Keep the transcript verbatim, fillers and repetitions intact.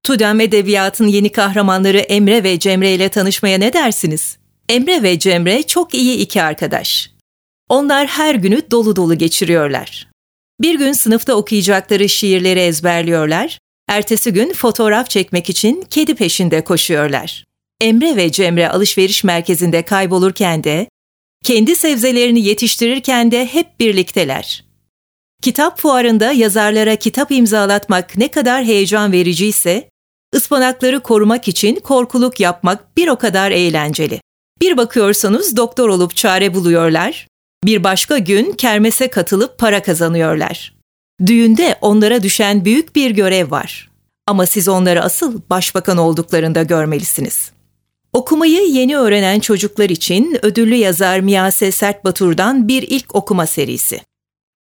Tudem Edebiyat'ın yeni kahramanları Emre ve Cemre ile tanışmaya ne dersiniz? Emre ve Cemre çok iyi iki arkadaş. Onlar her günü dolu dolu geçiriyorlar. Bir gün sınıfta okuyacakları şiirleri ezberliyorlar, ertesi gün fotoğraf çekmek için kedi peşinde koşuyorlar. Emre ve Cemre alışveriş merkezinde kaybolurken de, kendi sebzelerini yetiştirirken de hep birlikteler. Kitap fuarında yazarlara kitap imzalatmak ne kadar heyecan vericiyse, ıspanakları korumak için korkuluk yapmak bir o kadar eğlenceli. Bir bakıyorsunuz doktor olup çare buluyorlar, bir başka gün kermese katılıp para kazanıyorlar. Düğünde onlara düşen büyük bir görev var. Ama siz onları asıl başbakan olduklarında görmelisiniz. Okumayı yeni öğrenen çocuklar için ödüllü yazar Miyase Sertbatur'dan bir ilk okuma serisi.